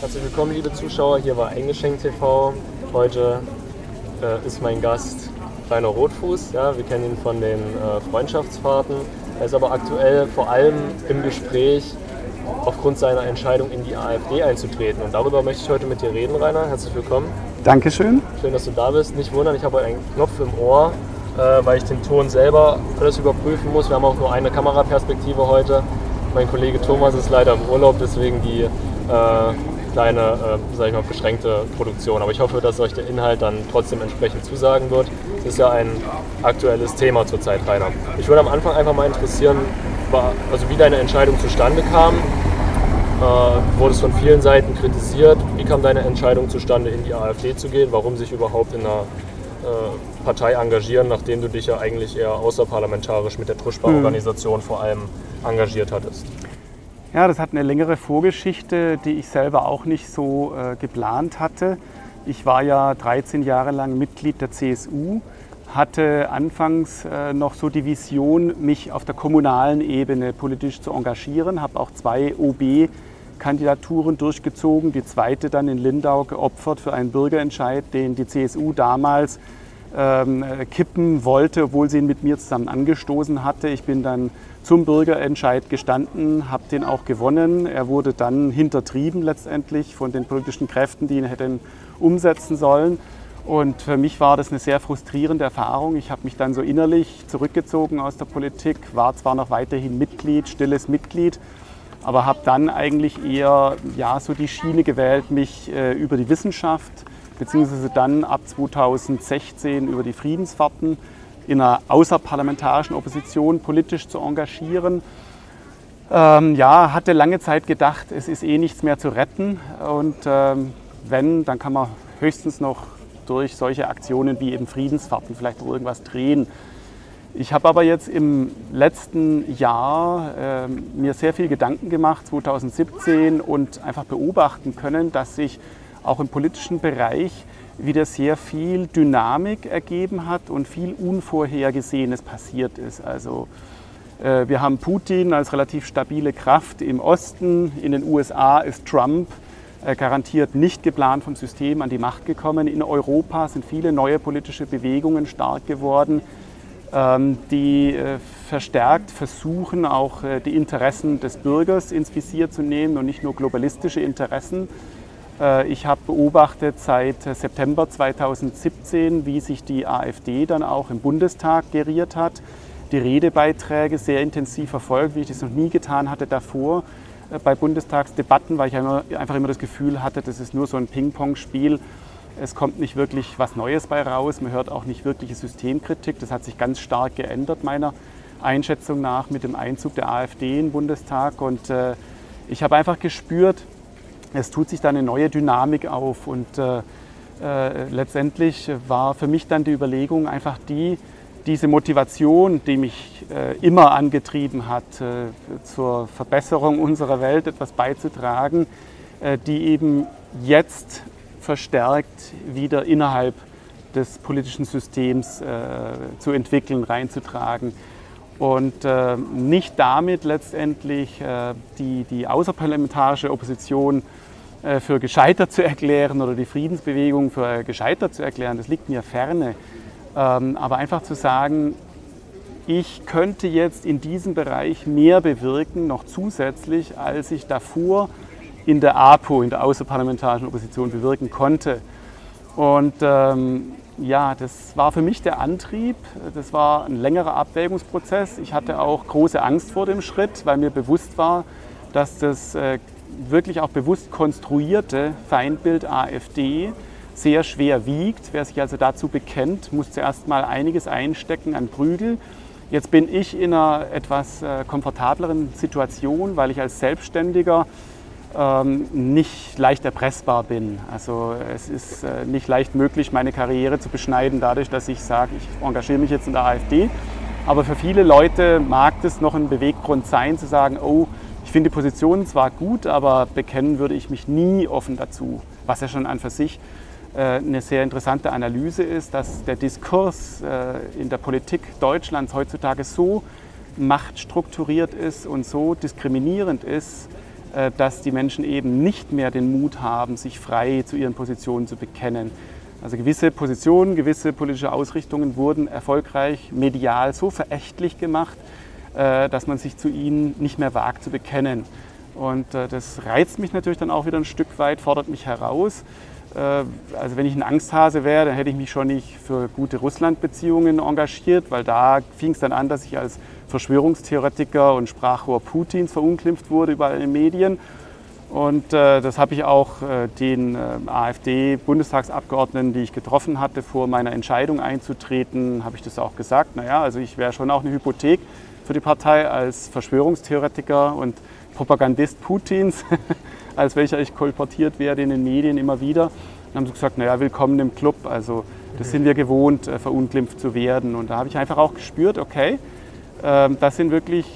Herzlich willkommen, liebe Zuschauer, hier war Eingeschenkt TV. Heute ist mein Gast Rainer Rothfuß. Ja, wir kennen ihn von den Freundschaftsfahrten. Er ist aber aktuell vor allem im Gespräch aufgrund seiner Entscheidung in die AfD einzutreten. Und darüber möchte ich heute mit dir reden, Rainer. Herzlich willkommen. Dankeschön. Schön, dass du da bist. Nicht wundern, ich habe heute einen Knopf im Ohr, weil ich den Ton selber alles überprüfen muss. Wir haben auch nur eine Kameraperspektive heute. Mein Kollege Thomas ist leider im Urlaub, deswegen die kleine, sag ich mal, beschränkte Produktion. Aber ich hoffe, dass euch der Inhalt dann trotzdem entsprechend zusagen wird. Es ist ja ein aktuelles Thema zurzeit, Rainer. Ich würde am Anfang einfach mal interessieren, wie deine Entscheidung zustande kam. Wurdest von vielen Seiten kritisiert. Wie kam deine Entscheidung zustande, in die AfD zu gehen? Warum sich überhaupt in einer Partei engagieren, nachdem du dich ja eigentlich eher außerparlamentarisch mit der Druschba-Organisation vor allem engagiert hattest? Ja, das hat eine längere Vorgeschichte, die ich selber auch nicht so geplant hatte. Ich war ja 13 Jahre lang Mitglied der CSU, hatte anfangs noch so die Vision, mich auf der kommunalen Ebene politisch zu engagieren, habe auch 2 OB-Kandidaturen durchgezogen, die zweite dann in Lindau geopfert für einen Bürgerentscheid, den die CSU damals kippen wollte, obwohl sie ihn mit mir zusammen angestoßen hatte. Ich bin dann zum Bürgerentscheid gestanden, habe den auch gewonnen. Er wurde dann hintertrieben letztendlich von den politischen Kräften, die ihn hätten umsetzen sollen. Und für mich war das eine sehr frustrierende Erfahrung. Ich habe mich dann so innerlich zurückgezogen aus der Politik, war zwar noch weiterhin Mitglied, stilles Mitglied, aber habe dann eigentlich eher so die Schiene gewählt, mich über die Wissenschaft beziehungsweise dann ab 2016 über die Friedensfahrten in einer außerparlamentarischen Opposition politisch zu engagieren. Hatte lange Zeit gedacht, es ist eh nichts mehr zu retten und wenn, dann kann man höchstens noch durch solche Aktionen wie eben Friedensfahrten vielleicht noch irgendwas drehen. Ich habe aber jetzt im letzten Jahr mir sehr viel Gedanken gemacht, 2017, und einfach beobachten können, dass sich auch im politischen Bereich wieder sehr viel Dynamik ergeben hat und viel Unvorhergesehenes passiert ist. Also wir haben Putin als relativ stabile Kraft im Osten, in den USA ist Trump garantiert nicht geplant vom System an die Macht gekommen. In Europa sind viele neue politische Bewegungen stark geworden, die verstärkt versuchen, auch die Interessen des Bürgers ins Visier zu nehmen und nicht nur globalistische Interessen. Ich habe beobachtet seit September 2017, wie sich die AfD dann auch im Bundestag geriert hat, die Redebeiträge sehr intensiv verfolgt, wie ich das noch nie getan hatte davor bei Bundestagsdebatten, weil ich einfach immer das Gefühl hatte, das ist nur so ein Ping-Pong-Spiel. Es kommt nicht wirklich was Neues bei raus, man hört auch nicht wirkliche Systemkritik. Das hat sich ganz stark geändert, meiner Einschätzung nach, mit dem Einzug der AfD in den Bundestag. Und ich habe einfach gespürt, es tut sich da eine neue Dynamik auf. Und letztendlich war für mich dann die Überlegung einfach diese Motivation, die mich immer angetrieben hat, zur Verbesserung unserer Welt etwas beizutragen, die eben jetzt verstärkt wieder innerhalb des politischen Systems zu entwickeln, reinzutragen. Und nicht damit letztendlich die außerparlamentarische Opposition für gescheitert zu erklären oder die Friedensbewegung für gescheitert zu erklären, das liegt mir ferne. Aber einfach zu sagen, ich könnte jetzt in diesem Bereich mehr bewirken, noch zusätzlich, als ich davor in der APO, in der außerparlamentarischen Opposition, bewirken konnte. Und das war für mich der Antrieb. Das war ein längerer Abwägungsprozess. Ich hatte auch große Angst vor dem Schritt, weil mir bewusst war, dass das wirklich auch bewusst konstruierte Feindbild AfD sehr schwer wiegt. Wer sich also dazu bekennt, muss zuerst mal einiges einstecken an Prügel. Jetzt bin ich in einer etwas komfortableren Situation, weil ich als Selbstständiger nicht leicht erpressbar bin. Also es ist nicht leicht möglich, meine Karriere zu beschneiden dadurch, dass ich sage, ich engagiere mich jetzt in der AfD. Aber für viele Leute mag das noch ein Beweggrund sein, zu sagen, oh, ich finde die Position zwar gut, aber bekennen würde ich mich nie offen dazu. Was ja schon an für sich eine sehr interessante Analyse ist, dass der Diskurs in der Politik Deutschlands heutzutage so machtstrukturiert ist und so diskriminierend ist, dass die Menschen eben nicht mehr den Mut haben, sich frei zu ihren Positionen zu bekennen. Also gewisse Positionen, gewisse politische Ausrichtungen wurden erfolgreich medial so verächtlich gemacht, dass man sich zu ihnen nicht mehr wagt zu bekennen. Und das reizt mich natürlich dann auch wieder ein Stück weit, fordert mich heraus. Also wenn ich ein Angsthase wäre, dann hätte ich mich schon nicht für gute Russland-Beziehungen engagiert, weil da fing es dann an, dass ich als Verschwörungstheoretiker und Sprachrohr Putins verunglimpft wurde überall in den Medien. Und das habe ich auch den AfD-Bundestagsabgeordneten, die ich getroffen hatte, vor meiner Entscheidung einzutreten, habe ich das auch gesagt. Naja, also ich wäre schon auch eine Hypothek für die Partei als Verschwörungstheoretiker und Propagandist Putins, als welcher ich kolportiert werde in den Medien immer wieder. Dann haben sie gesagt, naja, willkommen im Club, also das sind wir gewohnt, verunglimpft zu werden. Und da habe ich einfach auch gespürt, okay, das sind wirklich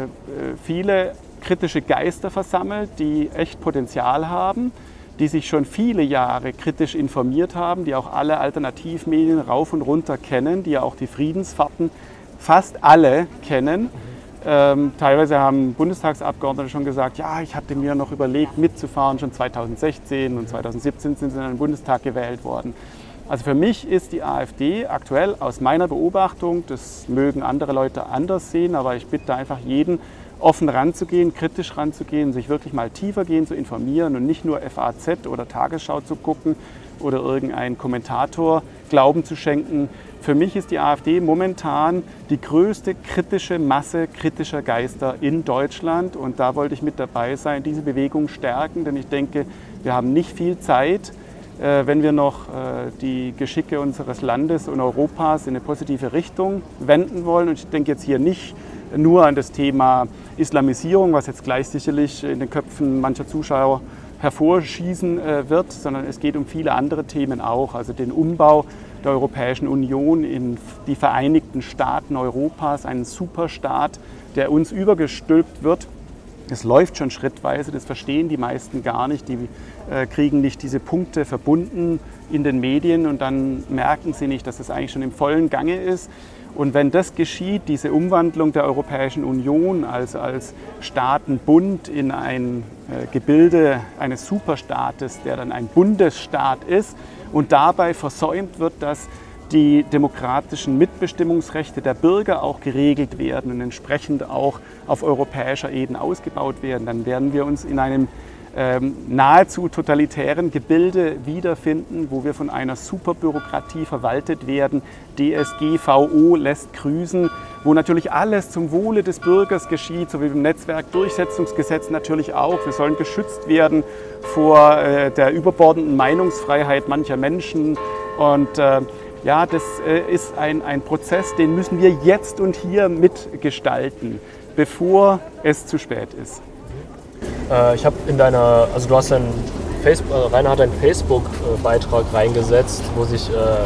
viele kritische Geister versammelt, die echt Potenzial haben, die sich schon viele Jahre kritisch informiert haben, die auch alle Alternativmedien rauf und runter kennen, die ja auch die Friedensfahrten fast alle kennen. Teilweise haben Bundestagsabgeordnete schon gesagt, ja, ich hatte mir noch überlegt mitzufahren, schon 2016 und 2017 sind sie in den Bundestag gewählt worden. Also für mich ist die AfD aktuell aus meiner Beobachtung, das mögen andere Leute anders sehen, aber ich bitte einfach jeden, offen ranzugehen, kritisch ranzugehen, sich wirklich mal tiefer gehen zu informieren und nicht nur FAZ oder Tagesschau zu gucken oder irgendein Kommentator Glauben zu schenken. Für mich ist die AfD momentan die größte kritische Masse kritischer Geister in Deutschland und da wollte ich mit dabei sein, diese Bewegung stärken, denn ich denke, wir haben nicht viel Zeit, wenn wir noch die Geschicke unseres Landes und Europas in eine positive Richtung wenden wollen. Und ich denke jetzt hier nicht nur an das Thema Islamisierung, was jetzt gleich sicherlich in den Köpfen mancher Zuschauer hervorschießen wird, sondern es geht um viele andere Themen auch, also den Umbau der Europäischen Union in die Vereinigten Staaten Europas, einen Superstaat, der uns übergestülpt wird. Es läuft schon schrittweise, das verstehen die meisten gar nicht, die kriegen nicht diese Punkte verbunden in den Medien und dann merken sie nicht, dass es eigentlich schon im vollen Gange ist. Und wenn das geschieht, diese Umwandlung der Europäischen Union, also als Staatenbund in ein Gebilde eines Superstaates, der dann ein Bundesstaat ist und dabei versäumt wird, dass die demokratischen Mitbestimmungsrechte der Bürger auch geregelt werden und entsprechend auch auf europäischer Ebene ausgebaut werden, dann werden wir uns in einem nahezu totalitären Gebilde wiederfinden, wo wir von einer Superbürokratie verwaltet werden. DSGVO lässt grüßen, wo natürlich alles zum Wohle des Bürgers geschieht, so wie im Netzwerkdurchsetzungsgesetz natürlich auch. Wir sollen geschützt werden vor der überbordenden Meinungsfreiheit mancher Menschen und ja, das ist ein Prozess, den müssen wir jetzt und hier mitgestalten, bevor es zu spät ist. Ich habe also du hast Rainer hat einen Facebook-Beitrag reingesetzt, wo sich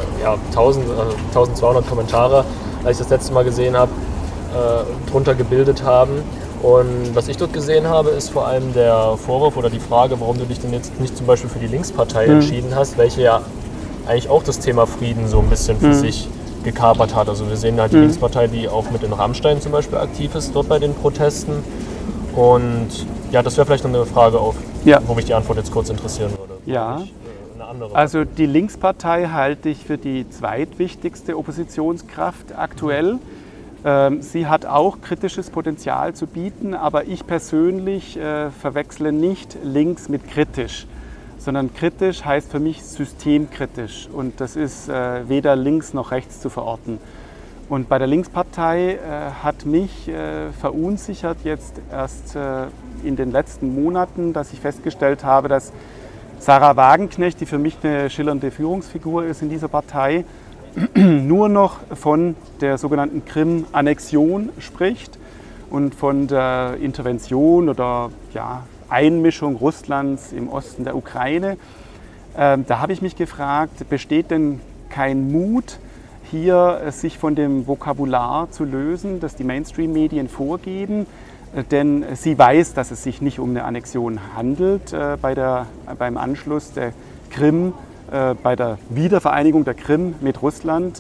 1200 Kommentare, als ich das letzte Mal gesehen habe, drunter gebildet haben. Und was ich dort gesehen habe, ist vor allem der Vorwurf oder die Frage, warum du dich denn jetzt nicht zum Beispiel für die Linkspartei entschieden hast, welche ja eigentlich auch das Thema Frieden so ein bisschen für sich gekapert hat. Also wir sehen halt die Linkspartei, die auch mit den Rammstein zum Beispiel aktiv ist, dort bei den Protesten. Und ja, das wäre vielleicht noch eine Frage, wo mich die Antwort jetzt kurz interessieren würde. Ja, also die Linkspartei halte ich für die zweitwichtigste Oppositionskraft aktuell. Sie hat auch kritisches Potenzial zu bieten, aber ich persönlich verwechsle nicht links mit kritisch, sondern kritisch heißt für mich systemkritisch und das ist weder links noch rechts zu verorten. Und bei der Linkspartei hat mich verunsichert jetzt erst in den letzten Monaten, dass ich festgestellt habe, dass Sarah Wagenknecht, die für mich eine schillernde Führungsfigur ist in dieser Partei, nur noch von der sogenannten Krim-Annexion spricht und von der Intervention oder Einmischung Russlands im Osten der Ukraine. Da habe ich mich gefragt, besteht denn kein Mut, hier sich von dem Vokabular zu lösen, das die Mainstream-Medien vorgeben, denn sie weiß, dass es sich nicht um eine Annexion handelt beim Anschluss der Krim, bei der Wiedervereinigung der Krim mit Russland.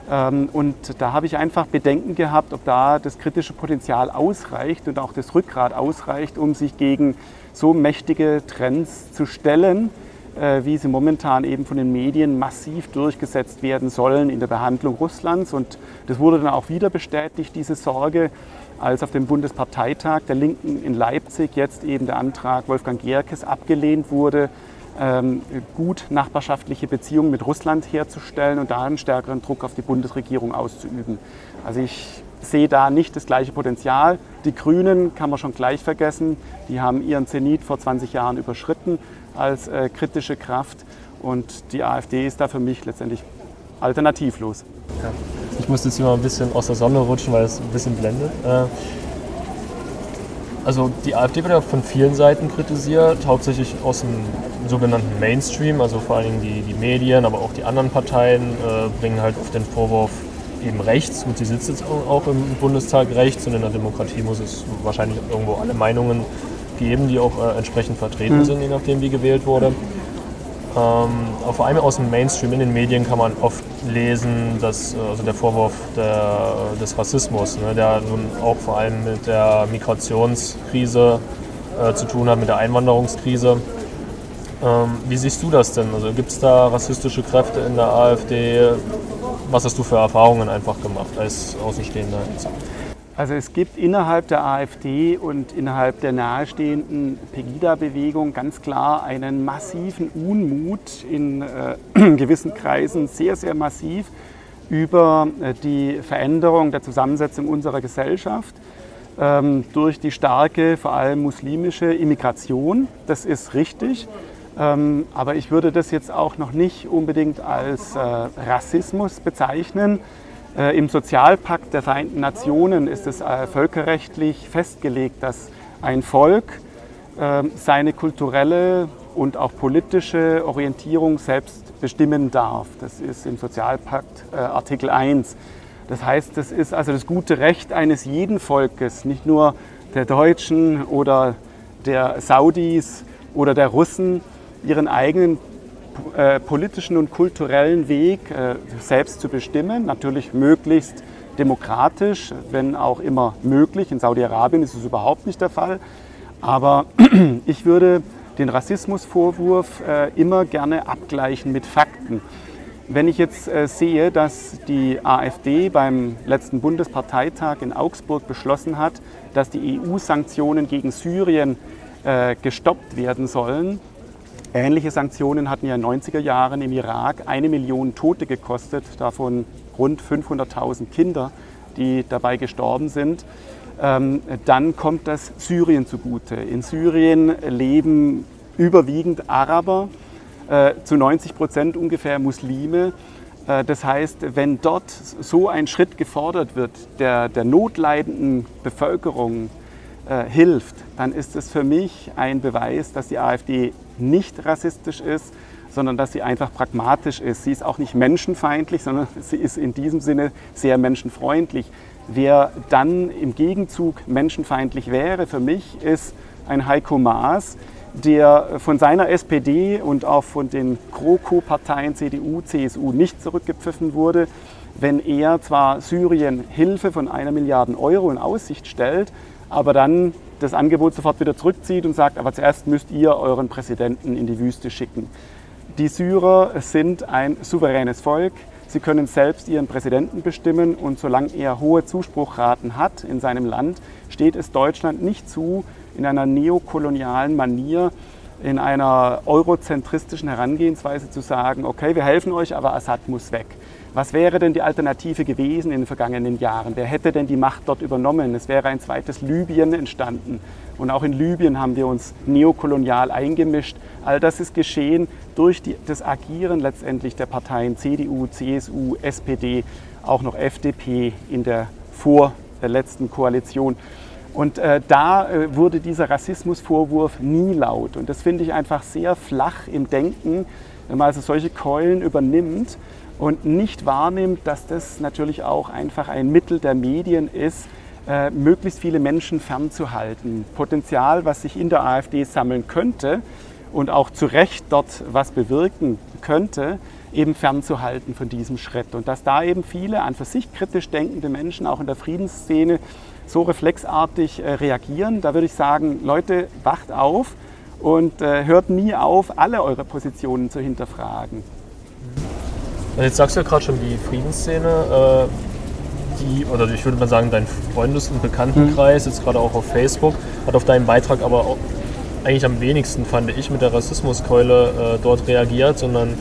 Und da habe ich einfach Bedenken gehabt, ob da das kritische Potenzial ausreicht und auch das Rückgrat ausreicht, um sich gegen so mächtige Trends zu stellen, wie sie momentan eben von den Medien massiv durchgesetzt werden sollen in der Behandlung Russlands. Und das wurde dann auch wieder bestätigt, diese Sorge, als auf dem Bundesparteitag der Linken in Leipzig jetzt eben der Antrag Wolfgang Gerkes abgelehnt wurde, gut nachbarschaftliche Beziehungen mit Russland herzustellen und da einen stärkeren Druck auf die Bundesregierung auszuüben. Also ich sehe da nicht das gleiche Potenzial. Die Grünen kann man schon gleich vergessen. Die haben ihren Zenit vor 20 Jahren überschritten als kritische Kraft und die AfD ist da für mich letztendlich alternativlos. Ja. Ich musste jetzt hier mal ein bisschen aus der Sonne rutschen, weil es ein bisschen blendet. Also die AfD wird ja von vielen Seiten kritisiert, hauptsächlich aus dem sogenannten Mainstream, also vor allen Dingen die Medien, aber auch die anderen Parteien bringen halt auf den Vorwurf eben rechts. Gut, sie sitzt jetzt auch im Bundestag rechts und in der Demokratie muss es wahrscheinlich irgendwo alle Meinungen geben, die auch entsprechend vertreten sind, je nachdem wie gewählt wurde. Vor allem aus dem Mainstream in den Medien kann man oft lesen, dass also der Vorwurf des Rassismus, ne, der nun auch vor allem mit der Migrationskrise zu tun hat, mit der Einwanderungskrise. Wie siehst du das denn? Also gibt es da rassistische Kräfte in der AfD? Was hast du für Erfahrungen einfach gemacht als Außenstehender? Also es gibt innerhalb der AfD und innerhalb der nahestehenden Pegida-Bewegung ganz klar einen massiven Unmut in gewissen Kreisen, sehr, sehr massiv, über die Veränderung der Zusammensetzung unserer Gesellschaft durch die starke, vor allem muslimische Immigration. Das ist richtig, aber ich würde das jetzt auch noch nicht unbedingt als Rassismus bezeichnen. Im Sozialpakt der Vereinten Nationen ist es völkerrechtlich festgelegt, dass ein Volk seine kulturelle und auch politische Orientierung selbst bestimmen darf. Das ist im Sozialpakt Artikel 1. Das heißt, das ist also das gute Recht eines jeden Volkes, nicht nur der Deutschen oder der Saudis oder der Russen, ihren eigenen politischen und kulturellen Weg selbst zu bestimmen, natürlich möglichst demokratisch, wenn auch immer möglich. In Saudi-Arabien ist es überhaupt nicht der Fall. Aber ich würde den Rassismusvorwurf immer gerne abgleichen mit Fakten. Wenn ich jetzt sehe, dass die AfD beim letzten Bundesparteitag in Augsburg beschlossen hat, dass die EU-Sanktionen gegen Syrien gestoppt werden sollen. Ähnliche Sanktionen hatten ja in den 90er Jahren im Irak 1 Million Tote gekostet, davon rund 500.000 Kinder, die dabei gestorben sind. Dann kommt das Syrien zugute. In Syrien leben überwiegend Araber, zu 90% ungefähr Muslime. Das heißt, wenn dort so ein Schritt gefordert wird, der notleidenden Bevölkerung hilft, dann ist es für mich ein Beweis, dass die AfD nicht rassistisch ist, sondern dass sie einfach pragmatisch ist. Sie ist auch nicht menschenfeindlich, sondern sie ist in diesem Sinne sehr menschenfreundlich. Wer dann im Gegenzug menschenfeindlich wäre, für mich, ist ein Heiko Maas, der von seiner SPD und auch von den GroKo-Parteien CDU, CSU nicht zurückgepfiffen wurde, wenn er zwar Syrien Hilfe von 1 Milliarde Euro in Aussicht stellt, aber dann das Angebot sofort wieder zurückzieht und sagt, aber zuerst müsst ihr euren Präsidenten in die Wüste schicken. Die Syrer sind ein souveränes Volk. Sie können selbst ihren Präsidenten bestimmen und solange er hohe Zuspruchraten hat in seinem Land, steht es Deutschland nicht zu, in einer neokolonialen Manier, in einer eurozentristischen Herangehensweise zu sagen, okay, wir helfen euch, aber Assad muss weg. Was wäre denn die Alternative gewesen in den vergangenen Jahren? Wer hätte denn die Macht dort übernommen? Es wäre ein zweites Libyen entstanden. Und auch in Libyen haben wir uns neokolonial eingemischt. All das ist geschehen durch das Agieren letztendlich der Parteien CDU, CSU, SPD, auch noch FDP in der vorletzten Koalition. Und da wurde dieser Rassismusvorwurf nie laut. Und das finde ich einfach sehr flach im Denken, wenn man also solche Keulen übernimmt und nicht wahrnimmt, dass das natürlich auch einfach ein Mittel der Medien ist, möglichst viele Menschen fernzuhalten. Potenzial, was sich in der AfD sammeln könnte und auch zu Recht dort was bewirken könnte, eben fernzuhalten von diesem Schritt. Und dass da eben viele an für sich kritisch denkende Menschen auch in der Friedensszene so reflexartig reagieren, da würde ich sagen, Leute, wacht auf und hört nie auf, alle eure Positionen zu hinterfragen. Und jetzt sagst du ja gerade schon, die Friedensszene, oder ich würde mal sagen, dein Freundes- und Bekanntenkreis, jetzt gerade auch auf Facebook, hat auf deinen Beitrag aber auch eigentlich am wenigsten, fand ich, mit der Rassismuskeule dort reagiert, sondern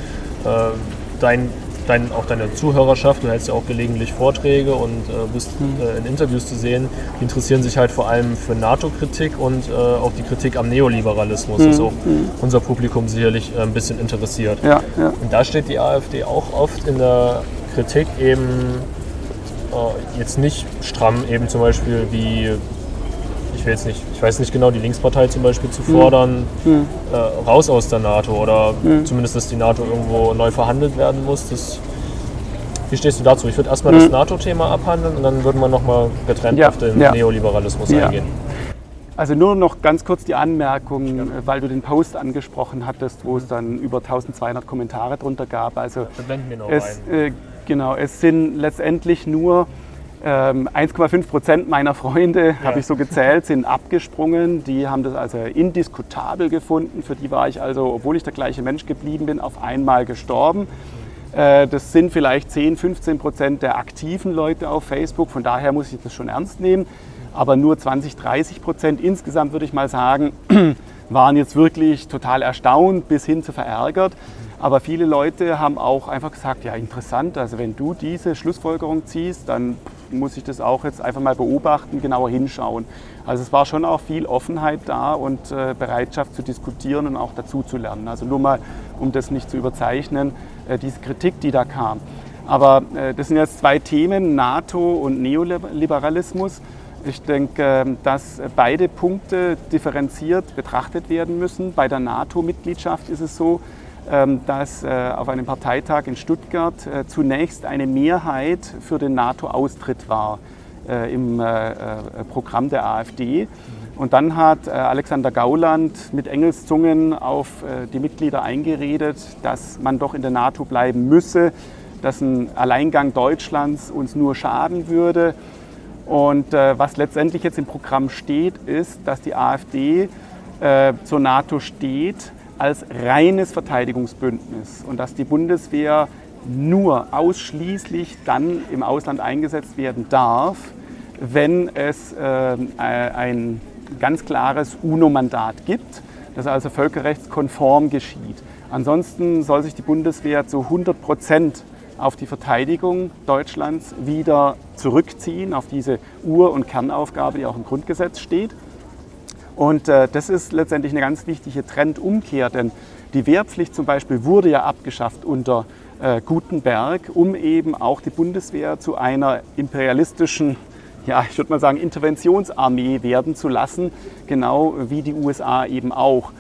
auch deine Zuhörerschaft, du hältst ja auch gelegentlich Vorträge und bist in Interviews zu sehen, die interessieren sich halt vor allem für NATO-Kritik und auch die Kritik am Neoliberalismus, das auch unser Publikum sicherlich ein bisschen interessiert. Ja, ja. Und da steht die AfD auch oft in der Kritik eben jetzt nicht stramm, eben zum Beispiel wie, ich weiß nicht genau, die Linkspartei zum Beispiel zu fordern, raus aus der NATO oder zumindest, dass die NATO irgendwo neu verhandelt werden muss. Wie stehst du dazu? Ich würde erstmal das NATO-Thema abhandeln und dann würden wir nochmal getrennt auf den Neoliberalismus eingehen. Also nur noch ganz kurz die Anmerkung, weil du den Post angesprochen hattest, wo es dann über 1200 Kommentare drunter gab. Also da blenden wir noch rein. Genau, es sind letztendlich nur 1,5% meiner Freunde, habe ich so gezählt, sind abgesprungen. Die haben das also indiskutabel gefunden. Für die war ich also, obwohl ich der gleiche Mensch geblieben bin, auf einmal gestorben. Das sind vielleicht 10-15% der aktiven Leute auf Facebook. Von daher muss ich das schon ernst nehmen. Aber nur 20-30% insgesamt, würde ich mal sagen, waren jetzt wirklich total erstaunt bis hin zu verärgert. Aber viele Leute haben auch einfach gesagt, ja interessant, also wenn du diese Schlussfolgerung ziehst, dann muss ich das auch jetzt einfach mal beobachten, genauer hinschauen. Also es war schon auch viel Offenheit da und Bereitschaft zu diskutieren und auch dazu zu lernen. Also nur mal, um das nicht zu überzeichnen, diese Kritik, die da kam. Aber das sind jetzt zwei Themen, NATO und Neoliberalismus. Ich denke, dass beide Punkte differenziert betrachtet werden müssen. Bei der NATO-Mitgliedschaft ist es so, dass auf einem Parteitag in Stuttgart zunächst eine Mehrheit für den NATO-Austritt war im Programm der AfD. Und dann hat Alexander Gauland mit Engelszungen auf die Mitglieder eingeredet, dass man doch in der NATO bleiben müsse, dass ein Alleingang Deutschlands uns nur schaden würde. Und was letztendlich jetzt im Programm steht, ist, dass die AfD zur NATO steht als reines Verteidigungsbündnis und dass die Bundeswehr nur ausschließlich dann im Ausland eingesetzt werden darf, wenn es ein ganz klares UNO-Mandat gibt, das also völkerrechtskonform geschieht. Ansonsten soll sich die Bundeswehr zu 100% auf die Verteidigung Deutschlands wieder zurückziehen, auf diese Ur- und Kernaufgabe, die auch im Grundgesetz steht. Und das ist letztendlich eine ganz wichtige Trendumkehr, denn die Wehrpflicht zum Beispiel wurde ja abgeschafft unter Gutenberg, um eben auch die Bundeswehr zu einer imperialistischen, ja, ich würde mal sagen, Interventionsarmee werden zu lassen, genau wie die USA eben auch.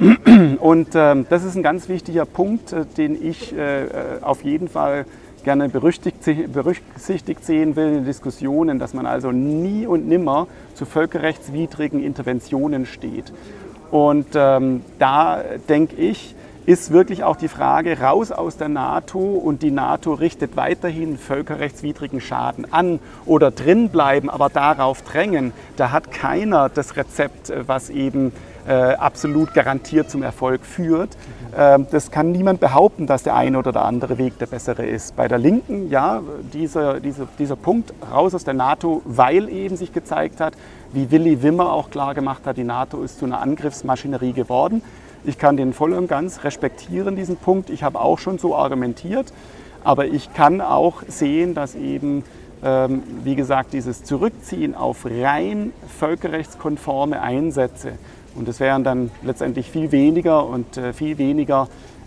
Und das ist ein ganz wichtiger Punkt, den ich auf jeden Fall gerne berücksichtigt sehen will in Diskussionen, dass man also nie und nimmer zu völkerrechtswidrigen Interventionen steht. Und da denke ich, ist wirklich auch die Frage, raus aus der NATO und die NATO richtet weiterhin völkerrechtswidrigen Schaden an oder drin bleiben, aber darauf drängen. Da hat keiner das Rezept, was eben absolut garantiert zum Erfolg führt. Das kann niemand behaupten, dass der eine oder der andere Weg der bessere ist. Bei der Linken, ja, dieser Punkt raus aus der NATO, weil eben sich gezeigt hat, wie Willy Wimmer auch klar gemacht hat, die NATO ist zu einer Angriffsmaschinerie geworden. Ich kann den voll und ganz respektieren, diesen Punkt. Ich habe auch schon so argumentiert, aber ich kann auch sehen, dass eben, wie gesagt, dieses Zurückziehen auf rein völkerrechtskonforme Einsätze, und das wären dann letztendlich viel weniger und viel weniger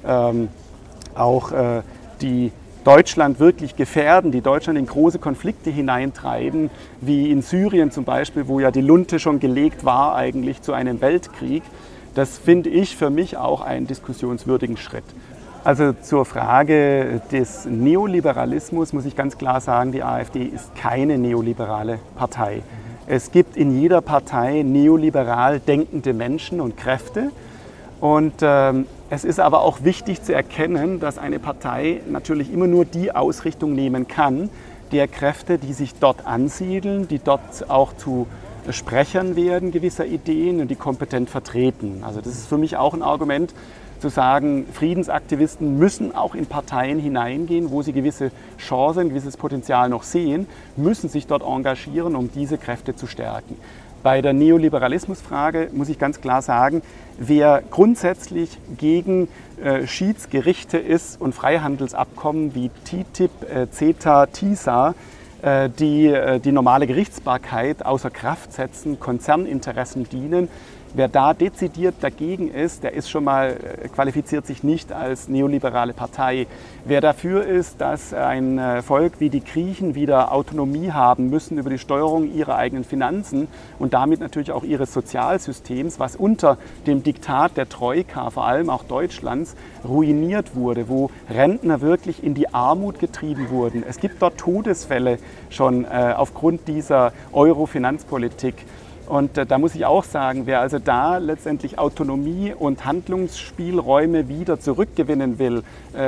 auch die Deutschland wirklich gefährden, die Deutschland in große Konflikte hineintreiben, wie in Syrien zum Beispiel, wo ja die Lunte schon gelegt war eigentlich zu einem Weltkrieg. Das finde ich für mich auch einen diskussionswürdigen Schritt. Also zur Frage des Neoliberalismus muss ich ganz klar sagen, die AfD ist keine neoliberale Partei. Es gibt in jeder Partei neoliberal denkende Menschen und Kräfte, Und es ist aber auch wichtig zu erkennen, dass eine Partei natürlich immer nur die Ausrichtung nehmen kann, der Kräfte, die sich dort ansiedeln, die dort auch zu Sprechern werden gewisser Ideen und die kompetent vertreten. Also das ist für mich auch ein Argument, zu sagen, Friedensaktivisten müssen auch in Parteien hineingehen, wo sie gewisse Chancen, gewisses Potenzial noch sehen, müssen sich dort engagieren, um diese Kräfte zu stärken. Bei der Neoliberalismusfrage muss ich ganz klar sagen, wer grundsätzlich gegen Schiedsgerichte ist und Freihandelsabkommen wie TTIP, CETA, TISA, die normale Gerichtsbarkeit außer Kraft setzen, Konzerninteressen dienen, wer da dezidiert dagegen ist, der ist schon mal, qualifiziert sich nicht als neoliberale Partei. Wer dafür ist, dass ein Volk wie die Griechen wieder Autonomie haben müssen über die Steuerung ihrer eigenen Finanzen und damit natürlich auch ihres Sozialsystems, was unter dem Diktat der Troika, vor allem auch Deutschlands, ruiniert wurde, wo Rentner wirklich in die Armut getrieben wurden. Es gibt dort Todesfälle schon aufgrund dieser Euro-Finanzpolitik. Und da muss ich auch sagen, wer also da letztendlich Autonomie und Handlungsspielräume wieder zurückgewinnen will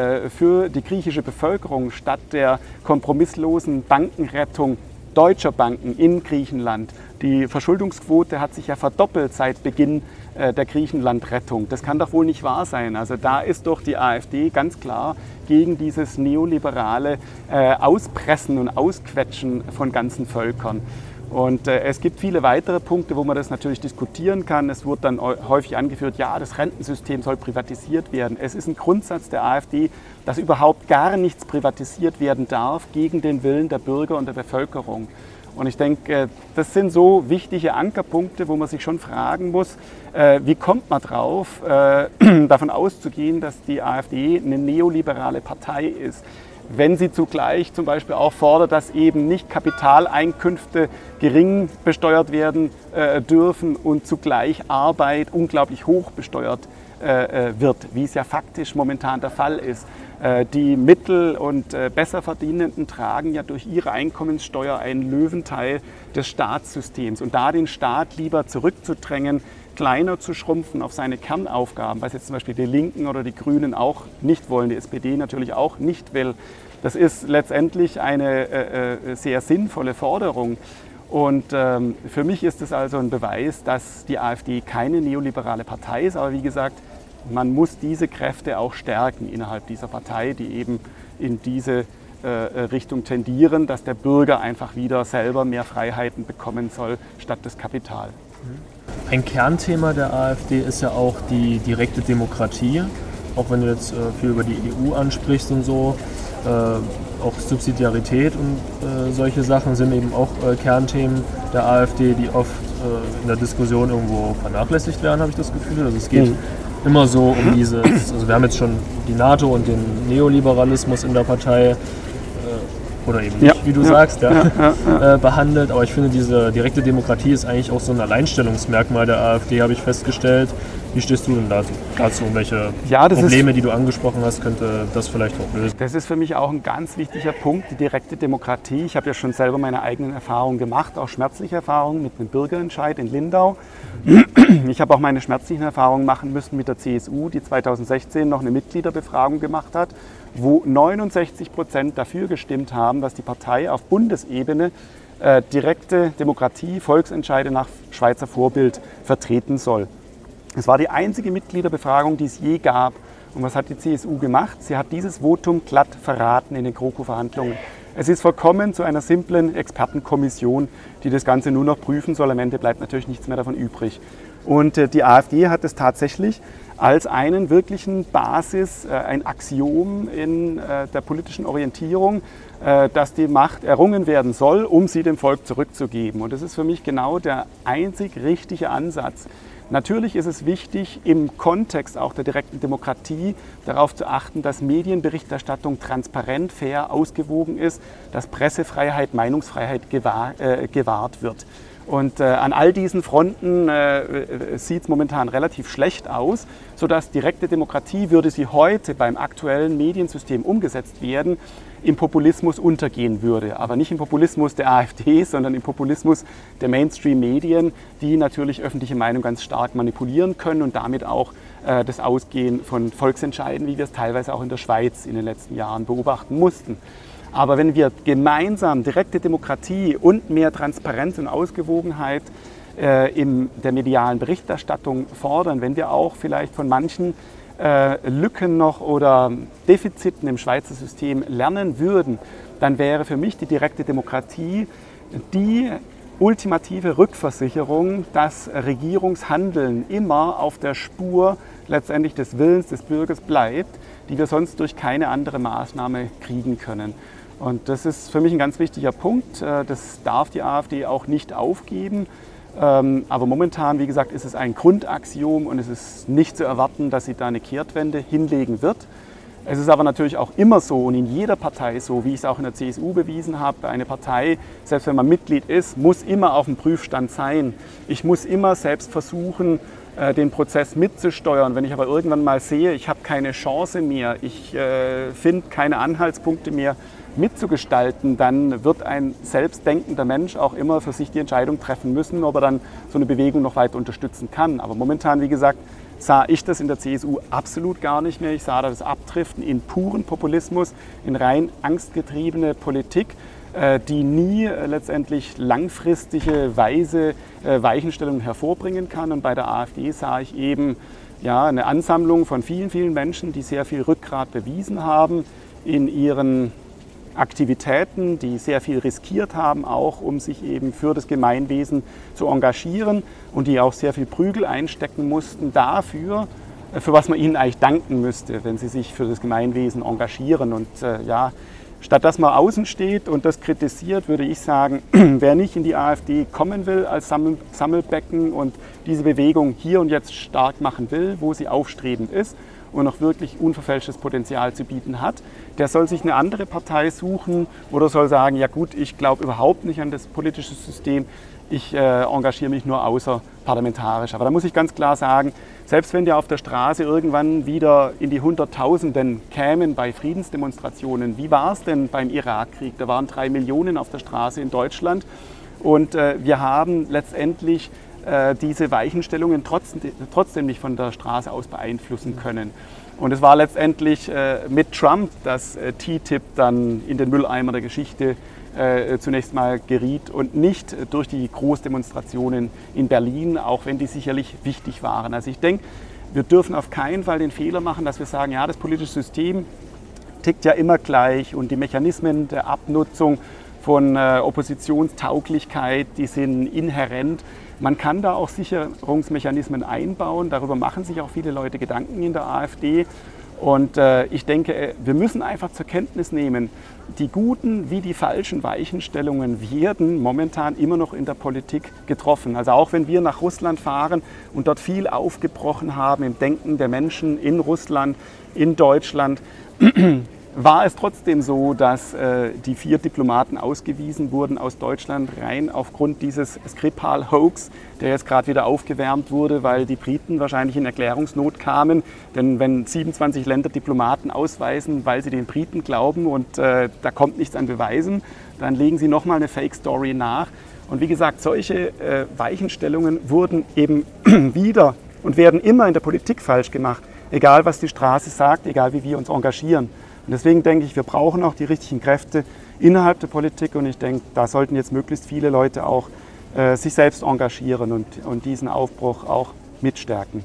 für die griechische Bevölkerung statt der kompromisslosen Bankenrettung deutscher Banken in Griechenland. Die Verschuldungsquote hat sich ja verdoppelt seit Beginn der Griechenland-Rettung. Das kann doch wohl nicht wahr sein. Also da ist doch die AfD ganz klar gegen dieses neoliberale Auspressen und Ausquetschen von ganzen Völkern. Und es gibt viele weitere Punkte, wo man das natürlich diskutieren kann. Es wird dann häufig angeführt, ja, das Rentensystem soll privatisiert werden. Es ist ein Grundsatz der AfD, dass überhaupt gar nichts privatisiert werden darf gegen den Willen der Bürger und der Bevölkerung. Und ich denke, das sind so wichtige Ankerpunkte, wo man sich schon fragen muss, wie kommt man drauf, davon auszugehen, dass die AfD eine neoliberale Partei ist, wenn sie zugleich zum Beispiel auch fordert, dass eben nicht Kapitaleinkünfte gering besteuert werden dürfen und zugleich Arbeit unglaublich hoch besteuert wird, wie es ja faktisch momentan der Fall ist. Die Mittel- und Besserverdienenden tragen ja durch ihre Einkommenssteuer einen Löwenteil des Staatssystems. Und da den Staat lieber zurückzudrängen, kleiner zu schrumpfen auf seine Kernaufgaben, was jetzt zum Beispiel die Linken oder die Grünen auch nicht wollen, die SPD natürlich auch nicht will. Das ist letztendlich eine sehr sinnvolle Forderung. Und für mich ist es also ein Beweis, dass die AfD keine neoliberale Partei ist. Aber wie gesagt, man muss diese Kräfte auch stärken innerhalb dieser Partei, die eben in diese Richtung tendieren, dass der Bürger einfach wieder selber mehr Freiheiten bekommen soll, statt das Kapital. Ein Kernthema der AfD ist ja auch die direkte Demokratie, auch wenn du jetzt viel über die EU ansprichst und so. Auch Subsidiarität und solche Sachen sind eben auch Kernthemen der AfD, die oft in der Diskussion irgendwo vernachlässigt werden, habe ich das Gefühl. Also es geht immer so um dieses, also wir haben jetzt schon die NATO und den Neoliberalismus in der Partei, oder eben nicht, wie du sagst, behandelt. Aber ich finde, diese direkte Demokratie ist eigentlich auch so ein Alleinstellungsmerkmal der AfD, habe ich festgestellt. Wie stehst du denn dazu? Welche Probleme, die du angesprochen hast, könnte das vielleicht auch lösen? Das ist für mich auch ein ganz wichtiger Punkt, die direkte Demokratie. Ich habe ja schon selber meine eigenen Erfahrungen gemacht, auch schmerzliche Erfahrungen mit einem Bürgerentscheid in Lindau. Ich habe auch meine schmerzlichen Erfahrungen machen müssen mit der CSU, die 2016 noch eine Mitgliederbefragung gemacht hat, wo 69% dafür gestimmt haben, dass die Partei auf Bundesebene direkte Demokratie, Volksentscheide nach Schweizer Vorbild vertreten soll. Es war die einzige Mitgliederbefragung, die es je gab. Und was hat die CSU gemacht? Sie hat dieses Votum glatt verraten in den GroKo-Verhandlungen. Es ist vollkommen zu einer simplen Expertenkommission, die das Ganze nur noch prüfen soll. Am Ende bleibt natürlich nichts mehr davon übrig. Und die AfD hat es tatsächlich als einen wirklichen Basis, ein Axiom in der politischen Orientierung, dass die Macht errungen werden soll, um sie dem Volk zurückzugeben. Und das ist für mich genau der einzig richtige Ansatz. Natürlich ist es wichtig, im Kontext auch der direkten Demokratie darauf zu achten, dass Medienberichterstattung transparent, fair, ausgewogen ist, dass Pressefreiheit, Meinungsfreiheit gewahrt wird. Und an all diesen Fronten sieht es momentan relativ schlecht aus, sodass direkte Demokratie, würde sie heute beim aktuellen Mediensystem umgesetzt werden, im Populismus untergehen würde. Aber nicht im Populismus der AfD, sondern im Populismus der Mainstream-Medien, die natürlich öffentliche Meinung ganz stark manipulieren können und damit auch das Ausgehen von Volksentscheiden, wie wir es teilweise auch in der Schweiz in den letzten Jahren beobachten mussten. Aber wenn wir gemeinsam direkte Demokratie und mehr Transparenz und Ausgewogenheit in der medialen Berichterstattung fordern, wenn wir auch vielleicht von manchen Lücken noch oder Defiziten im Schweizer System lernen würden, dann wäre für mich die direkte Demokratie die ultimative Rückversicherung, dass Regierungshandeln immer auf der Spur letztendlich des Willens des Bürgers bleibt, die wir sonst durch keine andere Maßnahme kriegen können. Und das ist für mich ein ganz wichtiger Punkt. Das darf die AfD auch nicht aufgeben. Aber momentan, wie gesagt, ist es ein Grundaxiom und es ist nicht zu erwarten, dass sie da eine Kehrtwende hinlegen wird. Es ist aber natürlich auch immer so und in jeder Partei so, wie ich es auch in der CSU bewiesen habe. Eine Partei, selbst wenn man Mitglied ist, muss immer auf dem Prüfstand sein. Ich muss immer selbst versuchen, den Prozess mitzusteuern. Wenn ich aber irgendwann mal sehe, ich habe keine Chance mehr, ich finde keine Anhaltspunkte mehr mitzugestalten, dann wird ein selbstdenkender Mensch auch immer für sich die Entscheidung treffen müssen, ob er dann so eine Bewegung noch weiter unterstützen kann. Aber momentan, wie gesagt, sah ich das in der CSU absolut gar nicht mehr. Ich sah da das Abdriften in puren Populismus, in rein angstgetriebene Politik, die nie letztendlich langfristige, weise Weichenstellungen hervorbringen kann. Und bei der AfD sah ich eben eine Ansammlung von vielen, vielen Menschen, die sehr viel Rückgrat bewiesen haben in ihren Aktivitäten, die sehr viel riskiert haben, auch um sich eben für das Gemeinwesen zu engagieren und die auch sehr viel Prügel einstecken mussten dafür, für was man ihnen eigentlich danken müsste, wenn sie sich für das Gemeinwesen engagieren. Und statt dass man außen steht und das kritisiert, würde ich sagen, wer nicht in die AfD kommen will als Sammelbecken und diese Bewegung hier und jetzt stark machen will, wo sie aufstrebend ist und noch wirklich unverfälschtes Potenzial zu bieten hat, der soll sich eine andere Partei suchen oder soll sagen, ja gut, ich glaube überhaupt nicht an das politische System, ich engagiere mich nur außerparlamentarisch. Aber da muss ich ganz klar sagen, selbst wenn die auf der Straße irgendwann wieder in die Hunderttausenden kämen bei Friedensdemonstrationen, wie war es denn beim Irakkrieg? Da waren 3 Millionen auf der Straße in Deutschland und wir haben letztendlich diese Weichenstellungen trotzdem nicht von der Straße aus beeinflussen können. Und es war letztendlich mit Trump, dass TTIP dann in den Mülleimer der Geschichte zunächst mal geriet und nicht durch die Großdemonstrationen in Berlin, auch wenn die sicherlich wichtig waren. Also ich denke, wir dürfen auf keinen Fall den Fehler machen, dass wir sagen, ja, das politische System tickt ja immer gleich und die Mechanismen der Abnutzung von Oppositionstauglichkeit, die sind inhärent. Man kann da auch Sicherungsmechanismen einbauen, darüber machen sich auch viele Leute Gedanken in der AfD. Und ich denke, wir müssen einfach zur Kenntnis nehmen, die guten wie die falschen Weichenstellungen werden momentan immer noch in der Politik getroffen. Also auch wenn wir nach Russland fahren und dort viel aufgebrochen haben im Denken der Menschen in Russland, in Deutschland, war es trotzdem so, dass die 4 Diplomaten ausgewiesen wurden aus Deutschland rein aufgrund dieses Skripal-Hoax, der jetzt gerade wieder aufgewärmt wurde, weil die Briten wahrscheinlich in Erklärungsnot kamen. Denn wenn 27 Länder Diplomaten ausweisen, weil sie den Briten glauben und da kommt nichts an Beweisen, dann legen sie nochmal eine Fake-Story nach. Und wie gesagt, solche Weichenstellungen wurden eben wieder und werden immer in der Politik falsch gemacht, egal was die Straße sagt, egal wie wir uns engagieren. Und deswegen denke ich, wir brauchen auch die richtigen Kräfte innerhalb der Politik und ich denke, da sollten jetzt möglichst viele Leute auch sich selbst engagieren und diesen Aufbruch auch mitstärken.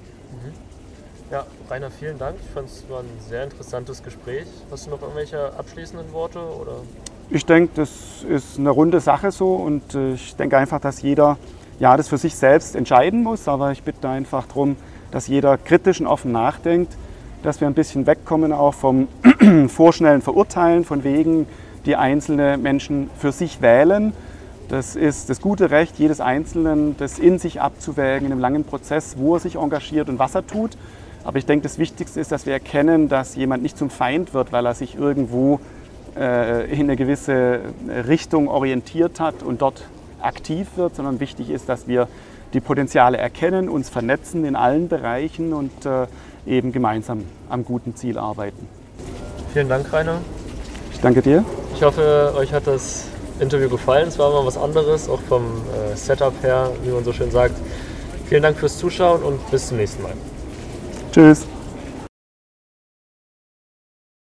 Ja, Rainer, vielen Dank. Ich fand es war ein sehr interessantes Gespräch. Hast du noch irgendwelche abschließenden Worte? Oder? Ich denke, das ist eine runde Sache so und ich denke einfach, dass jeder das für sich selbst entscheiden muss, aber ich bitte einfach darum, dass jeder kritisch und offen nachdenkt, dass wir ein bisschen wegkommen auch vom vorschnellen Verurteilen, von wegen die einzelne Menschen für sich wählen. Das ist das gute Recht jedes Einzelnen, das in sich abzuwägen in einem langen Prozess, wo er sich engagiert und was er tut. Aber ich denke, das Wichtigste ist, dass wir erkennen, dass jemand nicht zum Feind wird, weil er sich irgendwo in eine gewisse Richtung orientiert hat und dort aktiv wird, sondern wichtig ist, dass wir die Potenziale erkennen, uns vernetzen in allen Bereichen und eben gemeinsam am guten Ziel arbeiten. Vielen Dank, Rainer. Ich danke dir. Ich hoffe, euch hat das Interview gefallen. Es war mal was anderes, auch vom Setup her, wie man so schön sagt. Vielen Dank fürs Zuschauen und bis zum nächsten Mal. Tschüss.